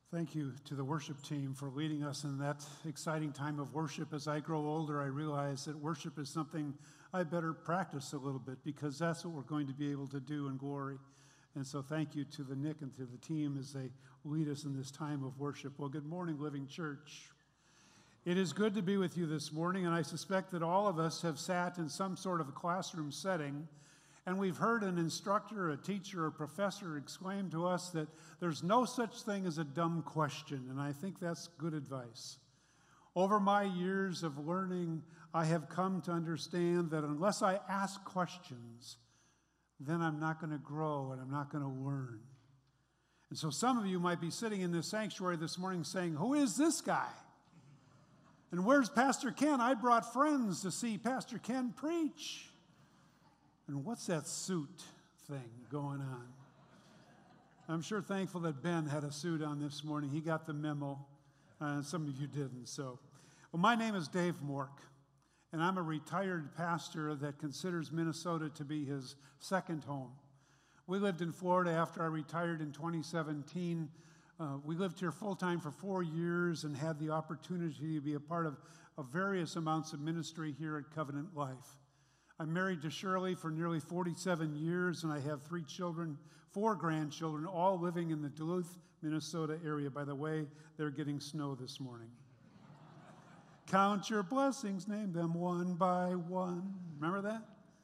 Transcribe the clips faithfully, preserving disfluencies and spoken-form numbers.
Thank you to the worship team for leading us in that exciting time of worship. As I grow older, I realize that worship is something I better practice a little bit because that's what we're going to be able to do in glory. And so thank you to the Nick and to the team as they lead us in this time of worship. Well, good morning, Living Church. It is good to be with you this morning, and I suspect that all of us have sat in some sort of a classroom setting, and we've heard an instructor, a teacher, a professor exclaim to us that there's no such thing as a dumb question, and I think that's good advice. Over my years of learning, I have come to understand that unless I ask questions, then I'm not going to grow and I'm not going to learn. And so some of you might be sitting in this sanctuary this morning saying, who is this guy? And where's Pastor Ken? I brought friends to see Pastor Ken preach. And what's that suit thing going on? I'm sure thankful that Ben had a suit on this morning. He got the memo. Uh, some of you didn't. So, well, my name is Dave Mork, and I'm a retired pastor that considers Minnesota to be his second home. We lived in Florida after I retired in twenty seventeen. Uh, we lived here full-time for four years and had the opportunity to be a part of, of various amounts of ministry here at Covenant Life. I'm married to Shirley for nearly forty-seven years, and I have three children, four grandchildren, all living in the Duluth, Minnesota area. By the way, they're getting snow this morning. Count your blessings, name them one by one. Remember that?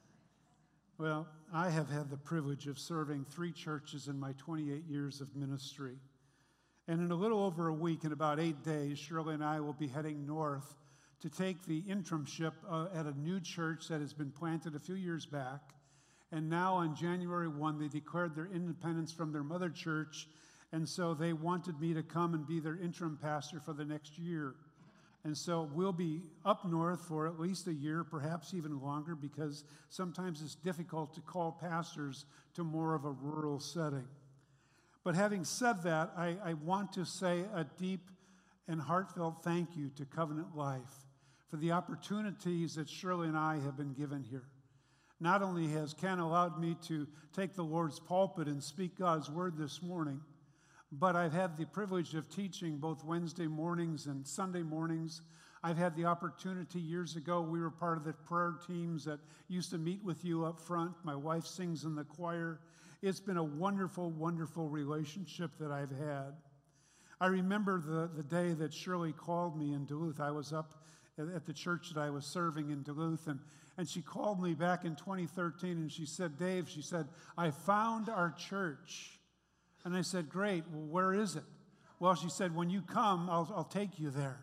Well, I have had the privilege of serving three churches in my twenty-eight years of ministry. And in a little over a week, in about eight days, Shirley and I will be heading north to take the interimship uh, at a new church that has been planted a few years back. And now on January first, they declared their independence from their mother church. And so they wanted me to come and be their interim pastor for the next year. And so we'll be up north for at least a year, perhaps even longer, because sometimes it's difficult to call pastors to more of a rural setting. But having said that, I, I want to say a deep and heartfelt thank you to Covenant Life for the opportunities that Shirley and I have been given here. Not only has Ken allowed me to take the Lord's pulpit and speak God's word this morning, but I've had the privilege of teaching both Wednesday mornings and Sunday mornings. I've had the opportunity years ago, we were part of the prayer teams that used to meet with you up front. My wife sings in the choir. It's been a wonderful, wonderful relationship that I've had. I remember the, the day that Shirley called me in Duluth. I was up at, at the church that I was serving in Duluth, and, and she called me back in twenty thirteen, and she said, Dave, she said, I found our church. And I said, great, well, where is it? Well, she said, when you come, I'll, I'll take you there.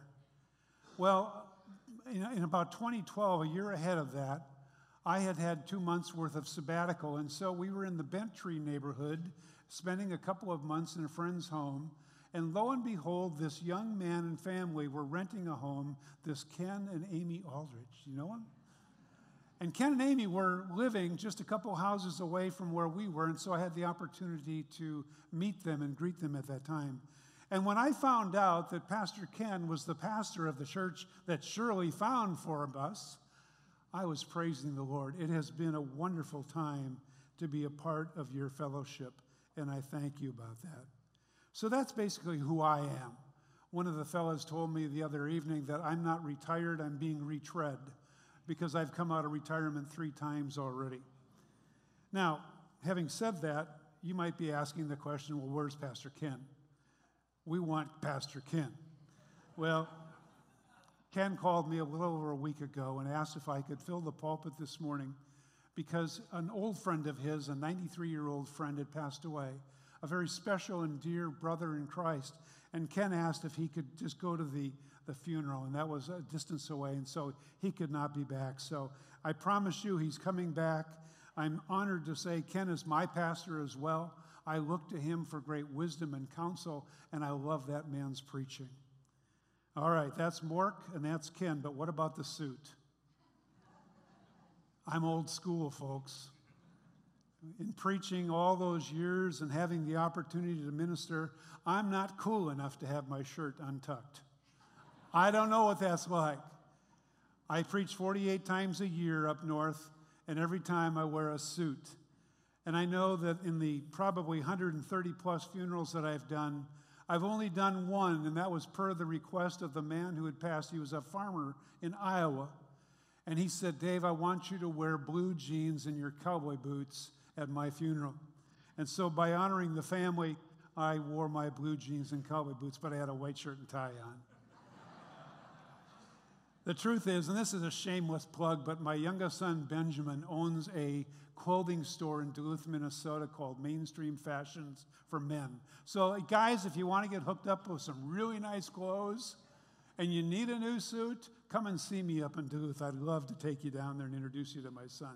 Well, in, in about twenty twelve, a year ahead of that, I had had two months' worth of sabbatical, and so we were in the Bent Tree neighborhood, spending a couple of months in a friend's home, and lo and behold, this young man and family were renting a home, this Ken and Amy Aldridge. You know him? And Ken and Amy were living just a couple houses away from where we were, and so I had the opportunity to meet them and greet them at that time. And when I found out that Pastor Ken was the pastor of the church that Shirley found for us, I was praising the Lord. It has been a wonderful time to be a part of your fellowship, and I thank you about that. So that's basically who I am. One of the fellows told me the other evening that I'm not retired, I'm being retread, because I've come out of retirement three times already. Now, having said that, you might be asking the question, well, where's Pastor Ken? We want Pastor Ken. Well, Ken called me a little over a week ago and asked if I could fill the pulpit this morning because an old friend of his, a ninety-three-year-old friend, had passed away, a very special and dear brother in Christ. And Ken asked if he could just go to the, the funeral, and that was a distance away, and so he could not be back. So I promise you he's coming back. I'm honored to say Ken is my pastor as well. I look to him for great wisdom and counsel, and I love that man's preaching. All right, that's Mork and that's Ken, but what about the suit? I'm old school, folks. In preaching all those years and having the opportunity to minister, I'm not cool enough to have my shirt untucked. I don't know what that's like. I preach forty-eight times a year up north, and every time I wear a suit. And I know that in the probably one hundred thirty plus funerals that I've done, I've only done one, and that was per the request of the man who had passed. He was a farmer in Iowa. And he said, Dave, I want you to wear blue jeans and your cowboy boots at my funeral. And so by honoring the family, I wore my blue jeans and cowboy boots, but I had a white shirt and tie on. The truth is, and this is a shameless plug, but my youngest son, Benjamin, owns a clothing store in Duluth, Minnesota called Mainstream Fashions for Men. So guys, if you want to get hooked up with some really nice clothes and you need a new suit, come and see me up in Duluth. I'd love to take you down there and introduce you to my son.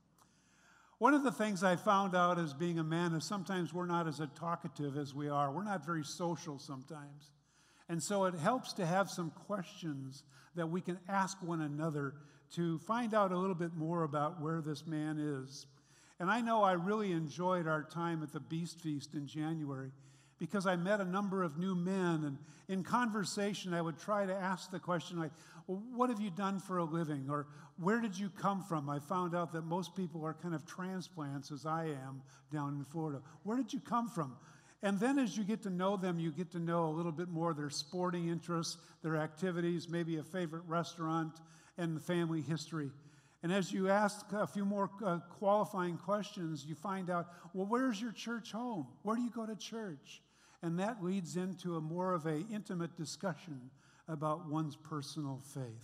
One of the things I found out as being a man is sometimes we're not as talkative as we are. We're not very social sometimes. And so it helps to have some questions that we can ask one another to find out a little bit more about where this man is. And I know I really enjoyed our time at the Beast Feast in January because I met a number of new men, and in conversation I would try to ask the question like, well, what have you done for a living? Or where did you come from? I found out that most people are kind of transplants, as I am down in Florida. Where did you come from? And then as you get to know them, you get to know a little bit more their sporting interests, their activities, maybe a favorite restaurant, and the family history. And as you ask a few more uh, qualifying questions, you find out, well, where's your church home? Where do you go to church? And that leads into a more of an intimate discussion about one's personal faith.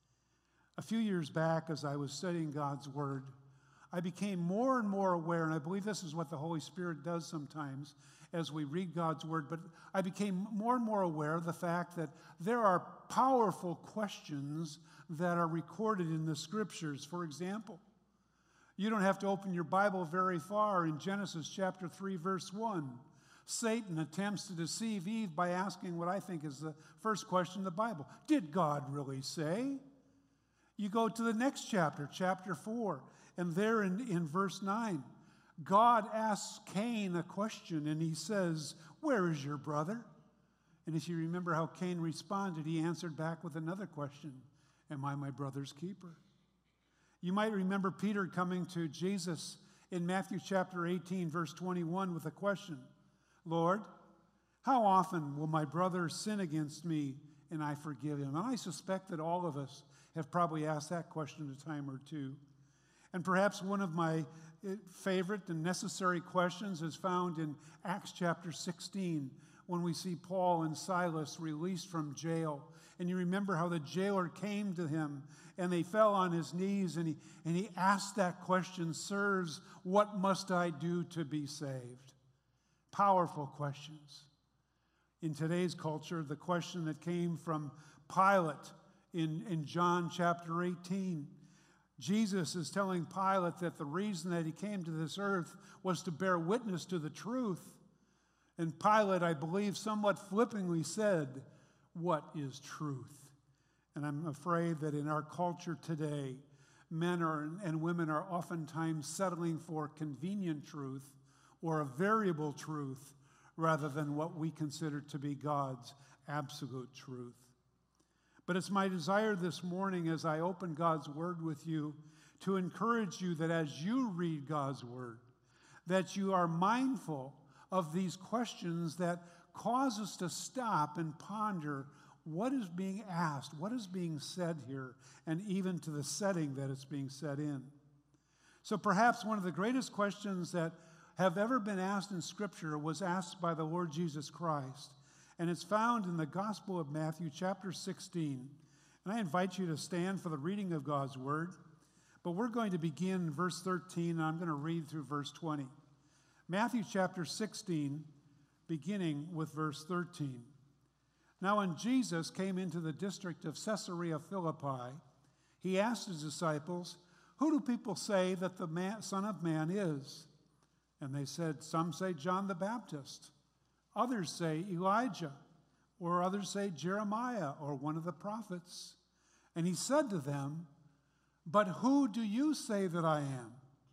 A few years back, as I was studying God's Word, I became more and more aware, and I believe this is what the Holy Spirit does sometimes as we read God's Word, but I became more and more aware of the fact that there are powerful questions that are recorded in the Scriptures. For example, you don't have to open your Bible very far. In Genesis chapter three, verse one, Satan attempts to deceive Eve by asking what I think is the first question in the Bible. Did God really say? You go to the next chapter, chapter four, and there in, in verse nine, God asks Cain a question, and he says, where is your brother? And if you remember how Cain responded, he answered back with another question, am I my brother's keeper? You might remember Peter coming to Jesus in Matthew chapter eighteen, verse twenty-one, with a question, Lord, how often will my brother sin against me and I forgive him? And I suspect that all of us have probably asked that question a time or two. And perhaps one of my favorite and necessary questions is found in Acts chapter sixteen, when we see Paul and Silas released from jail. And you remember how the jailer came to him and they fell on his knees and he, and he asked that question, sirs, what must I do to be saved? Powerful questions. In today's culture, the question that came from Pilate in, in John chapter eighteen, Jesus is telling Pilate that the reason that he came to this earth was to bear witness to the truth. And Pilate, I believe, somewhat flippantly said, what is truth? And I'm afraid that in our culture today, men are, and women are oftentimes settling for convenient truth or a variable truth rather than what we consider to be God's absolute truth. But it's my desire this morning as I open God's Word with you to encourage you that as you read God's Word, that you are mindful of these questions that cause us to stop and ponder what is being asked, what is being said here, and even to the setting that it's being said in. So perhaps one of the greatest questions that have ever been asked in Scripture was asked by the Lord Jesus Christ. And it's found in the Gospel of Matthew, chapter sixteen. And I invite you to stand for the reading of God's Word. But we're going to begin in verse thirteen, and I'm going to read through verse twenty. Matthew chapter sixteen, beginning with verse thirteen. Now when Jesus came into the district of Caesarea Philippi, he asked his disciples, who do people say that the man, Son of Man is? And they said, some say John the Baptist. Others say Elijah, or others say Jeremiah, or one of the prophets. And he said to them, but who do you say that I am?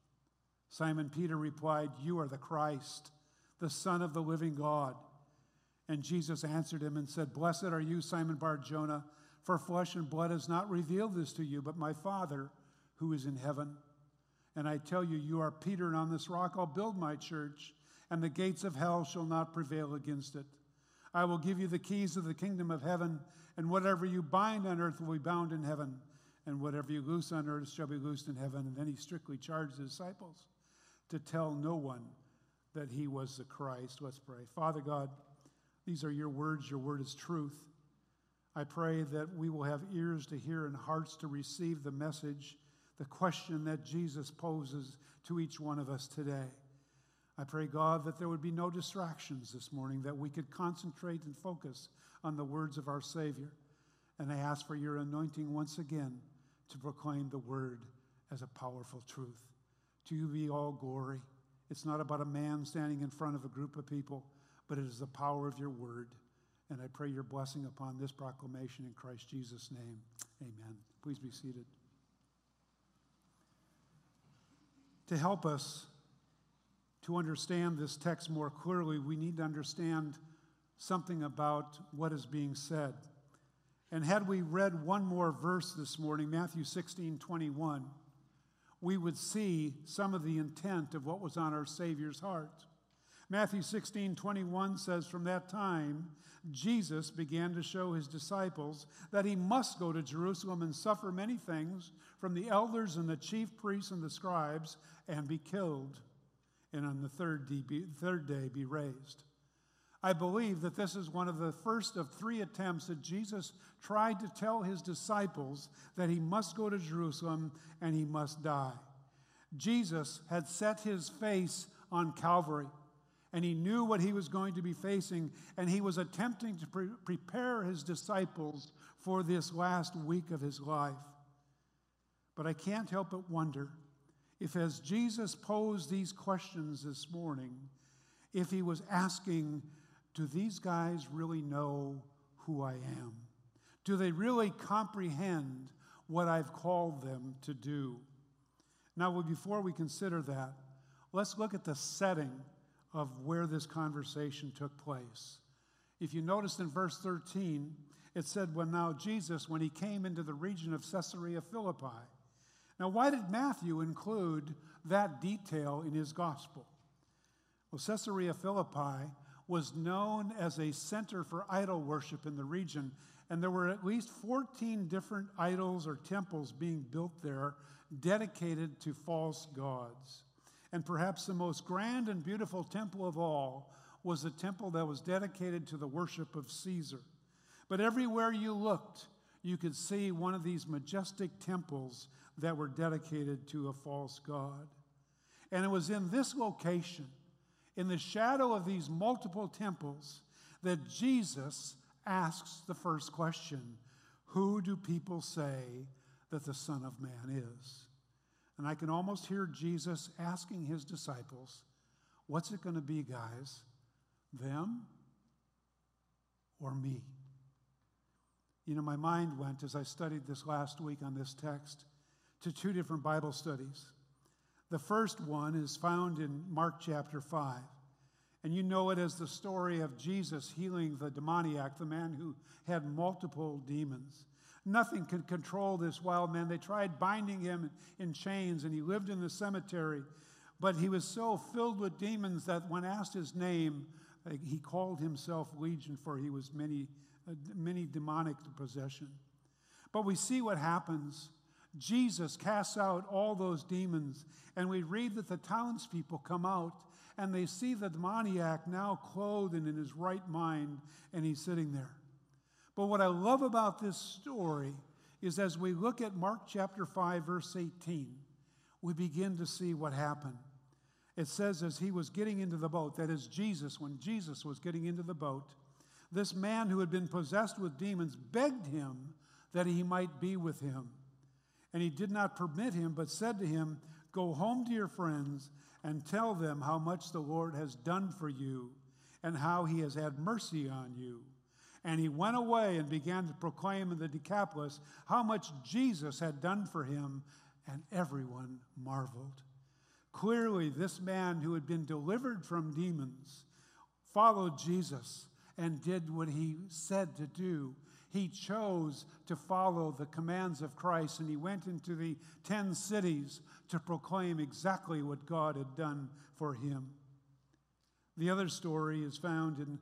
Simon Peter replied, you are the Christ, the Son of the living God. And Jesus answered him and said, blessed are you, Simon Bar-Jonah, for flesh and blood has not revealed this to you, but my Father who is in heaven. And I tell you, you are Peter, and on this rock I'll build my church, and the gates of hell shall not prevail against it. I will give you the keys of the kingdom of heaven, and whatever you bind on earth will be bound in heaven, and whatever you loose on earth shall be loosed in heaven. And then he strictly charged the disciples to tell no one that he was the Christ. Let's pray. Father God, these are your words. Your word is truth. I pray that we will have ears to hear and hearts to receive the message, the question that Jesus poses to each one of us today. I pray, God, that there would be no distractions this morning, that we could concentrate and focus on the words of our Savior. And I ask for your anointing once again to proclaim the word as a powerful truth. To you be all glory. It's not about a man standing in front of a group of people, but it is the power of your word. And I pray your blessing upon this proclamation in Christ Jesus' name. Amen. Please be seated. To help us to understand this text more clearly, we need to understand something about what is being said. And had we read one more verse this morning, Matthew sixteen twenty-one, we would see some of the intent of what was on our Savior's heart. Matthew sixteen twenty-one says, from that time, Jesus began to show his disciples that he must go to Jerusalem and suffer many things from the elders and the chief priests and the scribes and be killed, and on the third day be, third day be raised. I believe that this is one of the first of three attempts that Jesus tried to tell his disciples that he must go to Jerusalem and he must die. Jesus had set his face on Calvary, and he knew what he was going to be facing, and he was attempting to pre- prepare his disciples for this last week of his life. But I can't help but wonder if, as Jesus posed these questions this morning, if he was asking, do these guys really know who I am? Do they really comprehend what I've called them to do? Now, before we consider that, let's look at the setting of where this conversation took place. If you noticed in verse thirteen, it said, when now Jesus, when he came into the region of Caesarea Philippi. Now, why did Matthew include that detail in his gospel? Well, Caesarea Philippi was known as a center for idol worship in the region, and there were at least fourteen different idols or temples being built there dedicated to false gods. And perhaps the most grand and beautiful temple of all was the temple that was dedicated to the worship of Caesar. But everywhere you looked, you could see one of these majestic temples that were dedicated to a false god. And it was in this location, in the shadow of these multiple temples, that Jesus asks the first question, who do people say that the Son of Man is? And I can almost hear Jesus asking his disciples, what's it going to be, guys? Them or me? You know, my mind went, as I studied this last week on this text, to two different Bible studies. The first one is found in Mark chapter five. And you know it as the story of Jesus healing the demoniac, the man who had multiple demons. Nothing could control this wild man. They tried binding him in chains, and he lived in the cemetery. But he was so filled with demons that when asked his name, he called himself Legion, for he was many, many demonic possession. But we see what happens. Jesus casts out all those demons, and we read that the townspeople come out, and they see the demoniac now clothed and in his right mind, and he's sitting there. But what I love about this story is as we look at Mark chapter five, verse eighteen, we begin to see what happened. It says, as he was getting into the boat, that is Jesus, when Jesus was getting into the boat, this man who had been possessed with demons begged him that he might be with him. And he did not permit him, but said to him, go home to your friends and tell them how much the Lord has done for you and how he has had mercy on you. And he went away and began to proclaim in the Decapolis how much Jesus had done for him, and everyone marveled. Clearly, this man who had been delivered from demons followed Jesus and did what he said to do. He chose to follow the commands of Christ, and he went into the ten cities to proclaim exactly what God had done for him. The other story is found in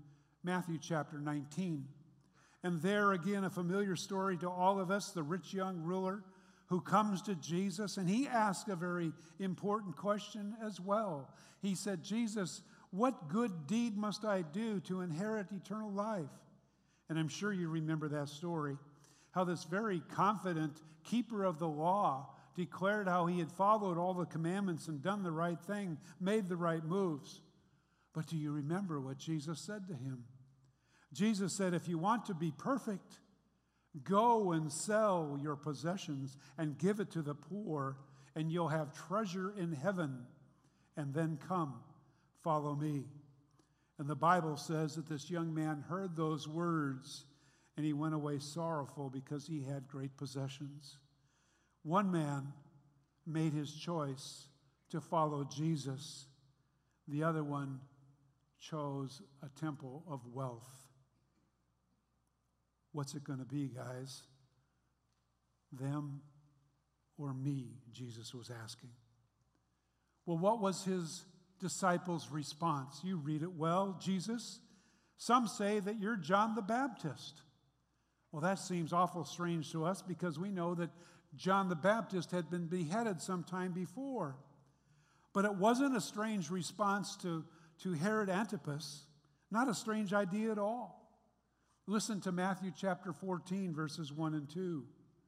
Matthew chapter nineteen. And there again, a familiar story to all of us, the rich young ruler who comes to Jesus, and he asks a very important question as well. He said, Jesus, what good deed must I do to inherit eternal life? And I'm sure you remember that story, how this very confident keeper of the law declared how he had followed all the commandments and done the right thing, made the right moves. But do you remember what Jesus said to him? Jesus said, if you want to be perfect, go and sell your possessions and give it to the poor, and you'll have treasure in heaven. And then come, follow me. And the Bible says that this young man heard those words, and he went away sorrowful because he had great possessions. One man made his choice to follow Jesus. The other one chose a temple of wealth. What's it going to be, guys? Them or me, Jesus was asking. Well, what was his disciples' response? You read it well, Jesus. Some say that you're John the Baptist. Well, that seems awful strange to us because we know that John the Baptist had been beheaded sometime before. But it wasn't a strange response to, to Herod Antipas, not a strange idea at all. Listen to Matthew chapter fourteen, verses one and two.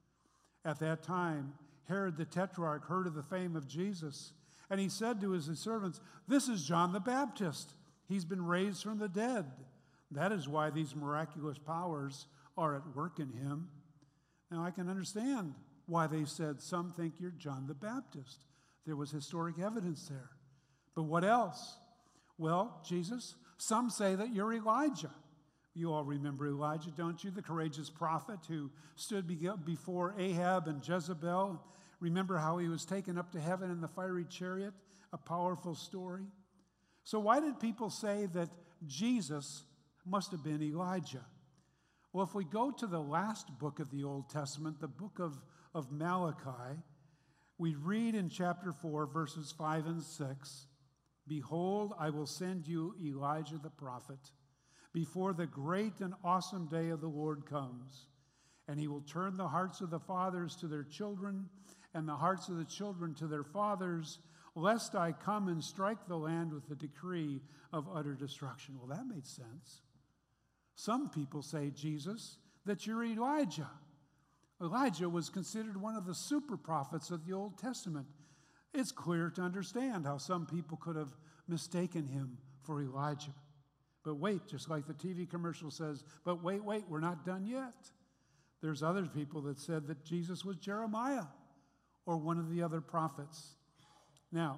At that time, Herod the Tetrarch heard of the fame of Jesus, and he said to his servants, this is John the Baptist. He's been raised from the dead. That is why these miraculous powers are at work in him. Now, I can understand why they said, some think you're John the Baptist. There was historic evidence there. But what else? Well, Jesus, some say that you're Elijah. You all remember Elijah, don't you? The courageous prophet who stood before Ahab and Jezebel. Remember how he was taken up to heaven in the fiery chariot? A powerful story. So why did people say that Jesus must have been Elijah? Well, if we go to the last book of the Old Testament, the book of, of Malachi, we read in chapter four, verses five and six, behold, I will send you Elijah the prophet before the great and awesome day of the Lord comes. And he will turn the hearts of the fathers to their children and the hearts of the children to their fathers, lest I come and strike the land with the decree of utter destruction. Well, that made sense. Some people say, Jesus, that you're Elijah. Elijah was considered one of the super prophets of the Old Testament. It's clear to understand how some people could have mistaken him for Elijah. But wait, just like the T V commercial says, but wait, wait, we're not done yet. There's other people that said that Jesus was Jeremiah or one of the other prophets. Now,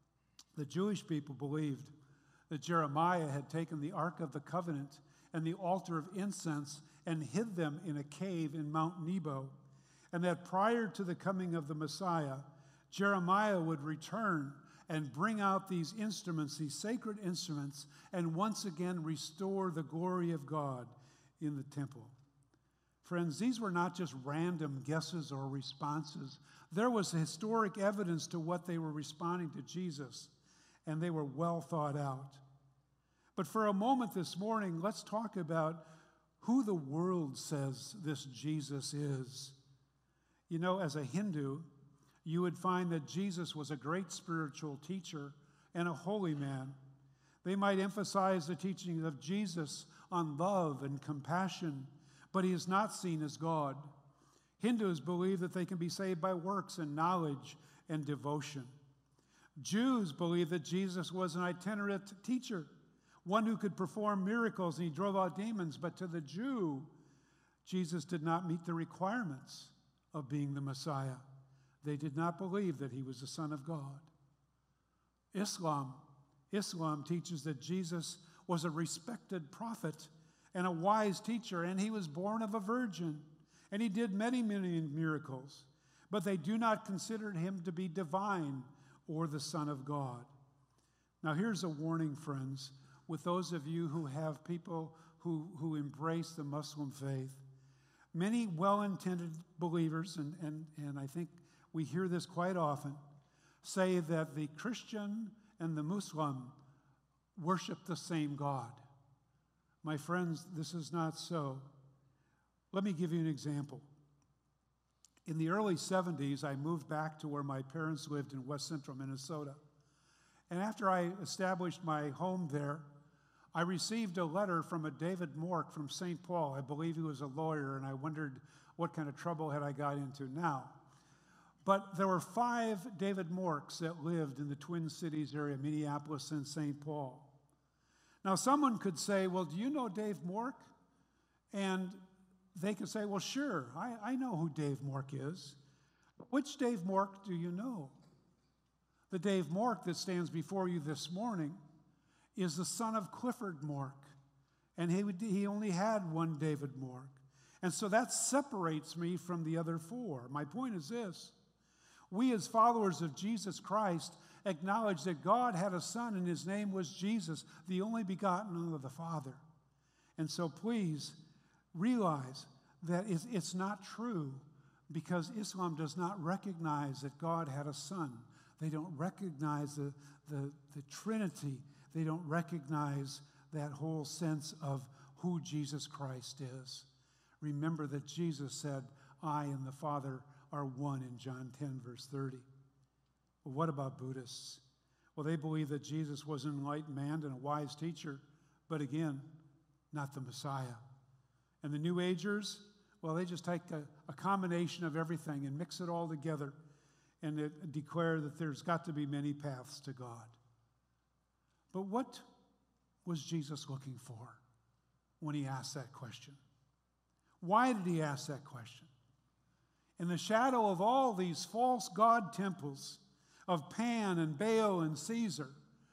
the Jewish people believed that Jeremiah had taken the Ark of the Covenant and the altar of incense and hid them in a cave in Mount Nebo, and that prior to the coming of the Messiah, Jeremiah would return and bring out these instruments, these sacred instruments, and once again restore the glory of God in the temple. Friends, these were not just random guesses or responses. There was historic evidence to what they were responding to Jesus, and they were well thought out. But for a moment this morning, let's talk about who the world says this Jesus is. You know, as a Hindu, you would find that Jesus was a great spiritual teacher and a holy man. They might emphasize the teaching of Jesus on love and compassion, but he is not seen as God. Hindus believe that they can be saved by works and knowledge and devotion. Jews believe that Jesus was an itinerant teacher, one who could perform miracles, and he drove out demons. But to the Jew, Jesus did not meet the requirements of being the Messiah. They did not believe that he was the Son of God. Islam, Islam teaches that Jesus was a respected prophet and a wise teacher, and he was born of a virgin, and he did many, many miracles. But they do not consider him to be divine or the Son of God. Now here's a warning, friends, with those of you who have people who, who embrace the Muslim faith. Many well-intended believers, and, and, and I think we hear this quite often, say that the Christian and the Muslim worship the same God. My friends, this is not so. Let me give you an example. In the early seventies, I moved back to where my parents lived in west central Minnesota. And after I established my home there, I received a letter from a David Mork from Saint Paul. I believe he was a lawyer, and I wondered what kind of trouble had I got into now. But there were five David Morks that lived in the Twin Cities area, Minneapolis and Saint Paul. Now, someone could say, well, do you know Dave Mork? And they could say, well, sure, I, I know who Dave Mork is. Which Dave Mork do you know? The Dave Mork that stands before you this morning is the son of Clifford Mork. And he, would, he only had one David Mork. And so that separates me from the other four. My point is this. We as followers of Jesus Christ acknowledge that God had a son and his name was Jesus, the only begotten of the Father. And so please realize that it's, it's not true because Islam does not recognize that God had a son. They don't recognize the, the, the Trinity. They don't recognize that whole sense of who Jesus Christ is. Remember that Jesus said, I and the Father are one in John ten, verse thirty. Well, what about Buddhists? Well, they believe that Jesus was an enlightened man and a wise teacher, but again, not the Messiah. And the New Agers, well, they just take a, a combination of everything and mix it all together and it, declare that there's got to be many paths to God. But what was Jesus looking for when he asked that question? Why did he ask that question? In the shadow of all these false god temples of Pan and Baal and Caesar,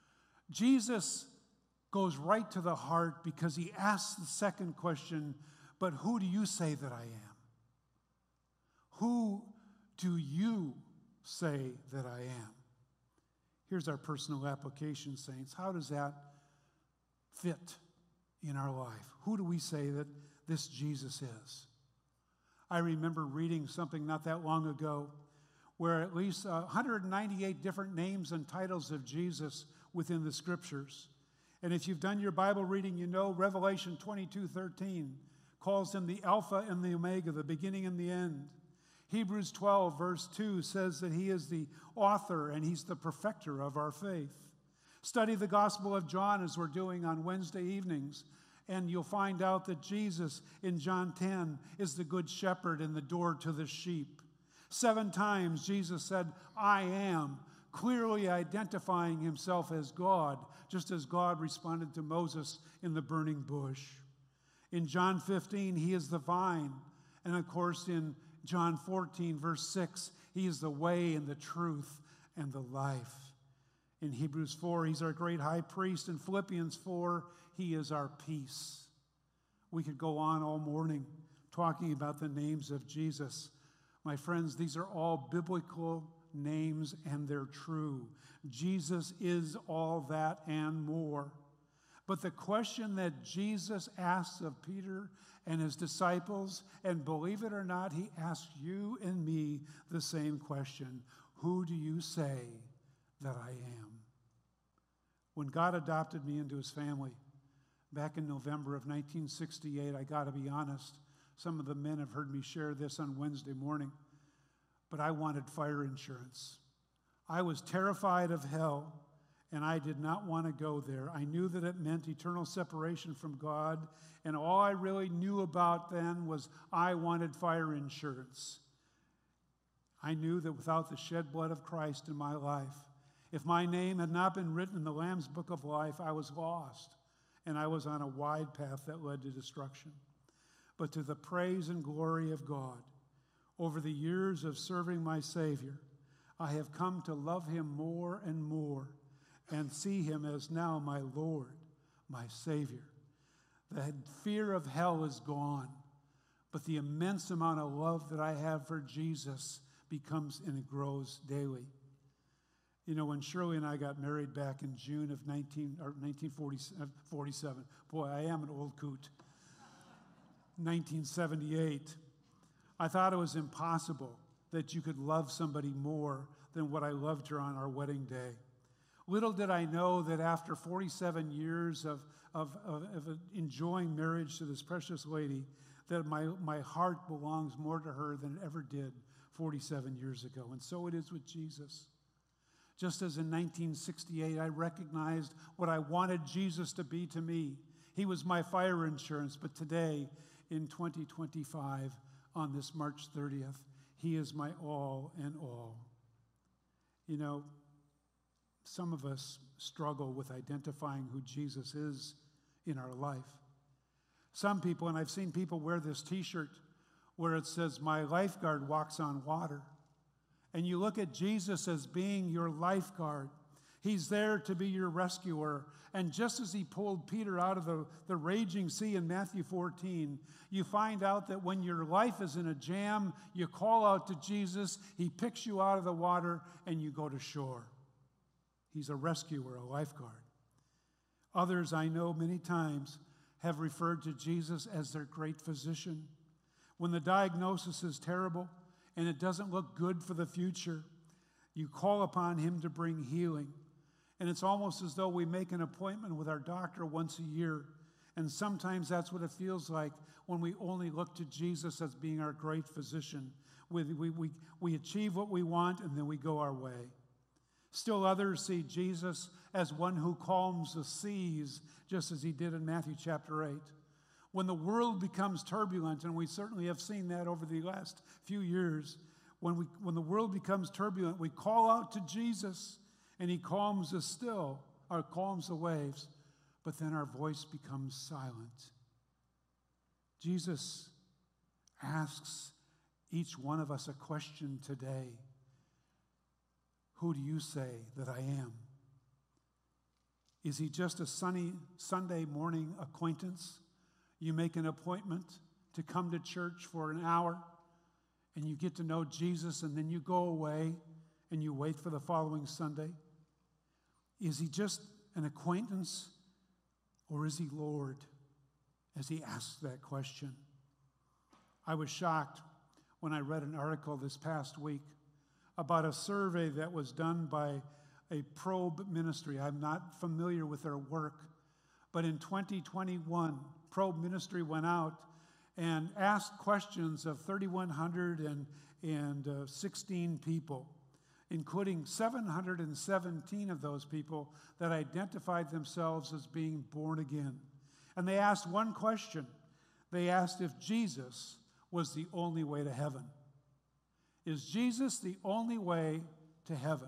Jesus goes right to the heart because he asks the second question, but who do you say that I am? Who do you say that I am? Here's our personal application, saints. How does that fit in our life? Who do we say that this Jesus is? I remember reading something not that long ago where at least one hundred ninety-eight different names and titles of Jesus within the Scriptures. And if you've done your Bible reading, you know Revelation twenty-two thirteen calls him the Alpha and the Omega, the beginning and the end. Hebrews twelve, verse two says that he is the author and he's the perfecter of our faith. Study the Gospel of John as we're doing on Wednesday evenings, and you'll find out that Jesus in John ten is the good shepherd and the door to the sheep. Seven times Jesus said, I am, clearly identifying himself as God, just as God responded to Moses in the burning bush. In John fifteen, he is the vine. And of course, in John fourteen, verse six, he is the way and the truth and the life. In Hebrews four, he's our great high priest. In Philippians four, he is our peace. We could go on all morning talking about the names of Jesus. My friends, these are all biblical names and they're true. Jesus is all that and more. But the question that Jesus asks of Peter and his disciples, and believe it or not, he asks you and me the same question. Who do you say that I am? When God adopted me into his family back in November of nineteen sixty-eight, I got to be honest, some of the men have heard me share this on Wednesday morning, but I wanted fire insurance. I was terrified of hell, and I did not want to go there. I knew that it meant eternal separation from God, and all I really knew about then was I wanted fire insurance. I knew that without the shed blood of Christ in my life, if my name had not been written in the Lamb's Book of Life, I was lost, and I was on a wide path that led to destruction. But to the praise and glory of God, over the years of serving my Savior, I have come to love him more and more and see him as now my Lord, my Savior. The fear of hell is gone, but the immense amount of love that I have for Jesus becomes and it grows daily. You know, when Shirley and I got married back in June of nineteen, or nineteen forty-seven, boy, I am an old coot, nineteen seventy-eight, I thought it was impossible that you could love somebody more than what I loved her on our wedding day. Little did I know that after forty-seven years of, of, of, of enjoying marriage to this precious lady, that my, my heart belongs more to her than it ever did forty-seven years ago. And so it is with Jesus. Just as in nineteen sixty-eight, I recognized what I wanted Jesus to be to me. He was my fire insurance, but today, in twenty twenty-five, on this March thirtieth, he is my all and all. You know, some of us struggle with identifying who Jesus is in our life. Some people, and I've seen people wear this t-shirt where it says, "My lifeguard walks on water." And you look at Jesus as being your lifeguard. He's there to be your rescuer. And just as he pulled Peter out of the, the raging sea in Matthew fourteen, you find out that when your life is in a jam, you call out to Jesus, he picks you out of the water, and you go to shore. He's a rescuer, a lifeguard. Others, I know many times, have referred to Jesus as their great physician. When the diagnosis is terrible and it doesn't look good for the future, you call upon him to bring healing. And it's almost as though we make an appointment with our doctor once a year. And sometimes that's what it feels like when we only look to Jesus as being our great physician. We, we, we, we achieve what we want and then we go our way. Still others see Jesus as one who calms the seas, just as he did in Matthew chapter eight. When the world becomes turbulent, and we certainly have seen that over the last few years, when, we, when the world becomes turbulent, we call out to Jesus, and he calms us still, or calms the waves, but then our voice becomes silent. Jesus asks each one of us a question today. Who do you say that I am? Is he just a sunny Sunday morning acquaintance? You make an appointment to come to church for an hour, and you get to know Jesus, and then you go away, and you wait for the following Sunday? Is he just an acquaintance, or is he Lord, as he asks that question? I was shocked when I read an article this past week about a survey that was done by a Probe Ministry. I'm not familiar with their work, but in twenty twenty-one, Probe Ministry went out and asked questions of three thousand one hundred sixteen people, including seven hundred seventeen of those people that identified themselves as being born again. And they asked one question. They asked if Jesus was the only way to heaven. Is Jesus the only way to heaven?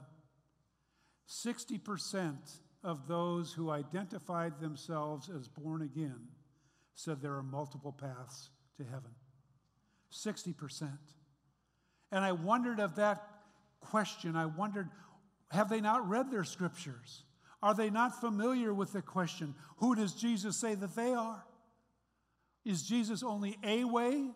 sixty percent of those who identified themselves as born again said there are multiple paths to heaven. sixty percent. And I wondered of that question, I wondered, have they not read their scriptures? Are they not familiar with the question, who does Jesus say that they are? Is Jesus only a way?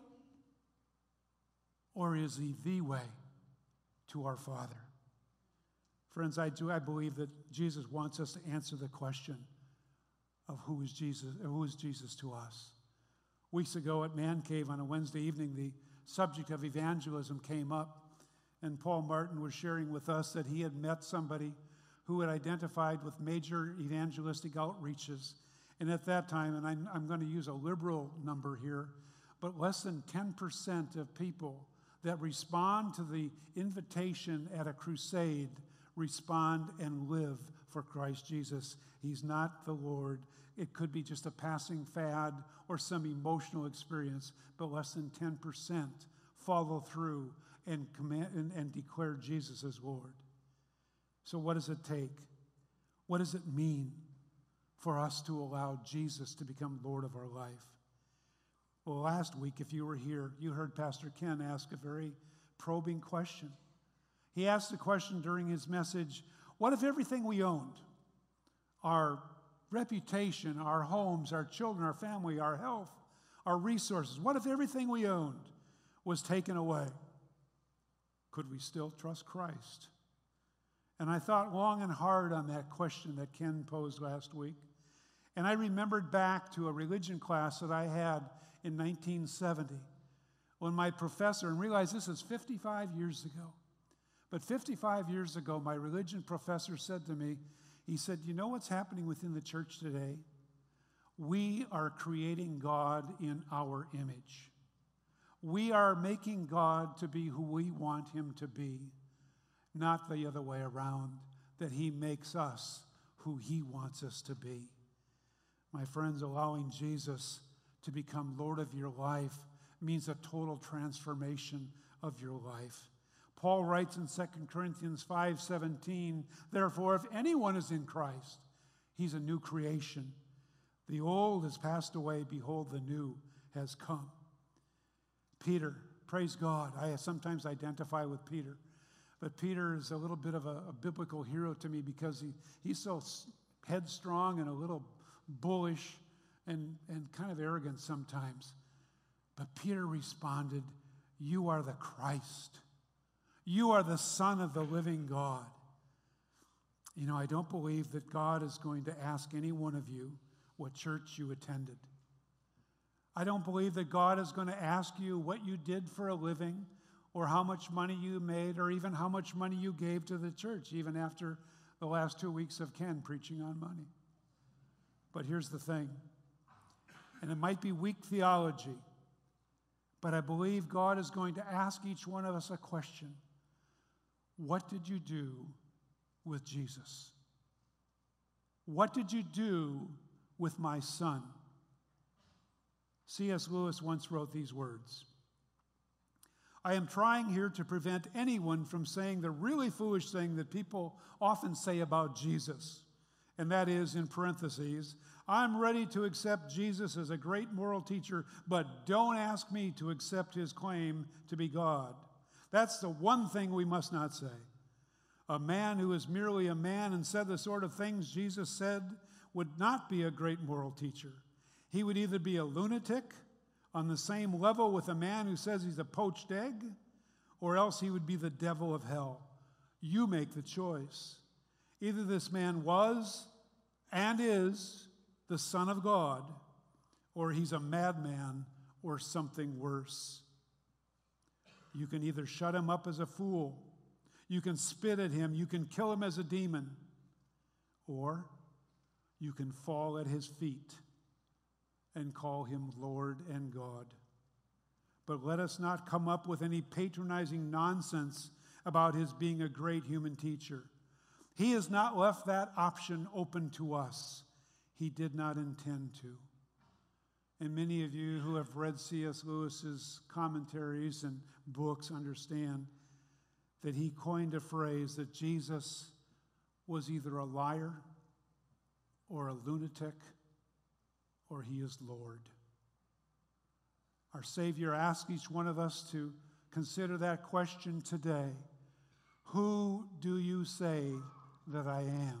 Or is he the way to our Father? Friends, I do I believe that Jesus wants us to answer the question of who is Jesus, who is Jesus to us. Weeks ago at Man Cave on a Wednesday evening, the subject of evangelism came up, and Paul Martin was sharing with us that he had met somebody who had identified with major evangelistic outreaches. And at that time, and I'm, I'm going to use a liberal number here, but less than ten percent of people that respond to the invitation at a crusade respond and live for Christ Jesus. He's not the Lord. It could be just a passing fad or some emotional experience, but less than ten percent follow through and, command, and, and declare Jesus as Lord. So what does it take? What does it mean for us to allow Jesus to become Lord of our life? Well, last week, if you were here, you heard Pastor Ken ask a very probing question. He asked the question during his message, what if everything we owned, our reputation, our homes, our children, our family, our health, our resources, what if everything we owned was taken away? Could we still trust Christ? And I thought long and hard on that question that Ken posed last week. And I remembered back to a religion class that I had in nineteen seventy, when my professor, and realize this is fifty-five years ago, but fifty-five years ago, my religion professor said to me, He said, you know what's happening within the church today? We are creating God in our image. We are making God to be who we want him to be, not the other way around, that he makes us who he wants us to be. My friends, allowing Jesus to become Lord of your life means a total transformation of your life. Paul writes in Second Corinthians five seventeen, therefore, if anyone is in Christ, he's a new creation. The old has passed away, behold, the new has come. Peter, praise God. I sometimes identify with Peter, but Peter is a little bit of a, a biblical hero to me because he, he's so headstrong and a little bullish and, and kind of arrogant sometimes. But Peter responded, you are the Christ. You are the Son of the living God. You know, I don't believe that God is going to ask any one of you what church you attended. I don't believe that God is going to ask you what you did for a living or how much money you made or even how much money you gave to the church, even after the last two weeks of Ken preaching on money. But here's the thing, and it might be weak theology, but I believe God is going to ask each one of us a question. What did you do with Jesus? What did you do with my son? C S Lewis once wrote these words, I am trying here to prevent anyone from saying the really foolish thing that people often say about Jesus, and that is, in parentheses, I'm ready to accept Jesus as a great moral teacher, but don't ask me to accept his claim to be God. That's the one thing we must not say. A man who is merely a man and said the sort of things Jesus said would not be a great moral teacher. He would either be a lunatic on the same level with a man who says he's a poached egg, or else he would be the devil of hell. You make the choice. Either this man was and is the Son of God, or he's a madman or something worse. You can either shut him up as a fool, you can spit at him, you can kill him as a demon, or you can fall at his feet and call him Lord and God. But let us not come up with any patronizing nonsense about his being a great human teacher. He has not left that option open to us. He did not intend to. And many of you who have read C S Lewis's commentaries and books understand that he coined a phrase that Jesus was either a liar or a lunatic, or he is Lord. Our Savior asks each one of us to consider that question today. Who do you say that I am?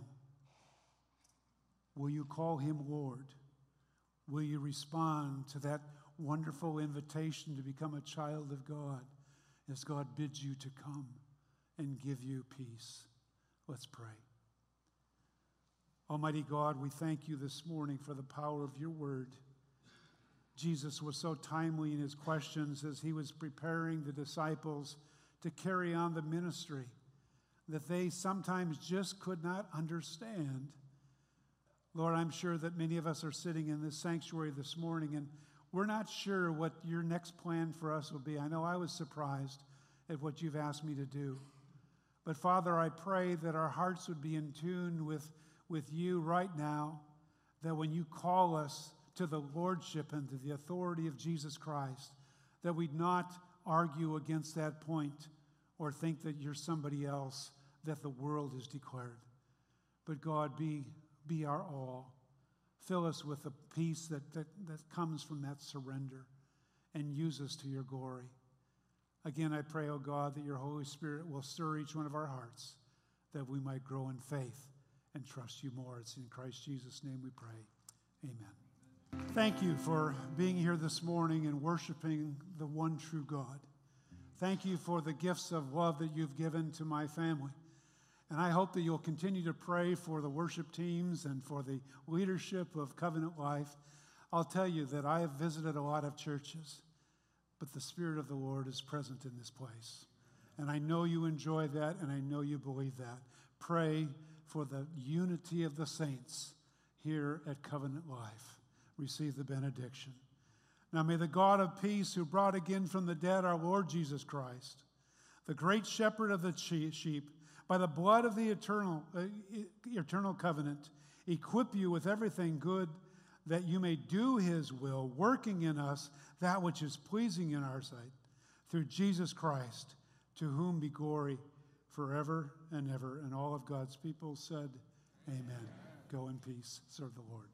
Will you call him Lord? Will you respond to that wonderful invitation to become a child of God as God bids you to come and give you peace? Let's pray. Almighty God, we thank you this morning for the power of your word. Jesus was so timely in his questions as he was preparing the disciples to carry on the ministry that they sometimes just could not understand. Lord, I'm sure that many of us are sitting in this sanctuary this morning and we're not sure what your next plan for us will be. I know I was surprised at what you've asked me to do. But Father, I pray that our hearts would be in tune with with you right now, that when you call us to the lordship and to the authority of Jesus Christ, that we'd not argue against that point or think that you're somebody else that the world has declared. But God, be, be our all. Fill us with the peace that, that, that comes from that surrender and use us to your glory. Again, I pray, oh God, that your Holy Spirit will stir each one of our hearts, that we might grow in faith and trust you more. It's in Christ Jesus' name we pray. Amen. Thank you for being here this morning and worshiping the one true God. Thank you for the gifts of love that you've given to my family. And I hope that you'll continue to pray for the worship teams and for the leadership of Covenant Life. I'll tell you that I have visited a lot of churches, but the Spirit of the Lord is present in this place. And I know you enjoy that, and I know you believe that. Pray for the unity of the saints here at Covenant Life. Receive the benediction. Now may the God of peace, who brought again from the dead our Lord Jesus Christ, the great shepherd of the sheep, by the blood of the eternal, uh, eternal covenant, equip you with everything good, that you may do his will, working in us that which is pleasing in our sight, through Jesus Christ, to whom be glory forever and ever. And all of God's people said, amen. Amen. Go in peace. Serve the Lord.